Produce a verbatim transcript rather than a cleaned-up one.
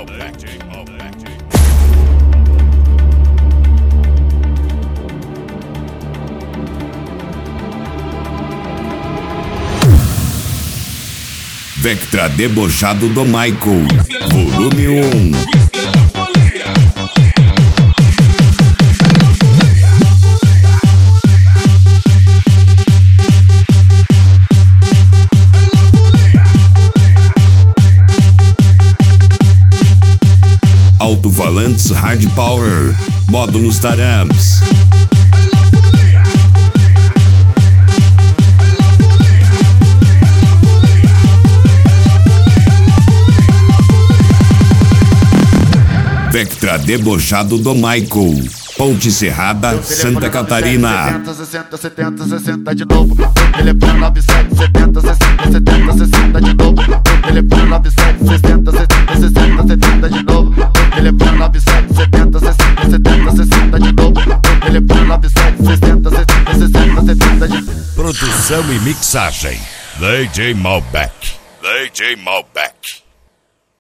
Malbec. Vectra debochado do Michael, volume um. Alto-falantes Hard Power, módulos Tarams. Vectra debochado do Michael, Ponte Serrada, Santa Catarina. sessenta, setenta, sessenta de novo. Telefone nove sete setenta, sessenta, setenta, sessenta de novo. Telefone nove sete setenta, setenta, sessenta, setenta de novo. Telefone nove sete setenta, sessenta, setenta, sessenta de novo. Telefone nove sete setenta, setenta, sessenta, setenta de novo. Produção e mixagem, D J Malbec. D J Malbec.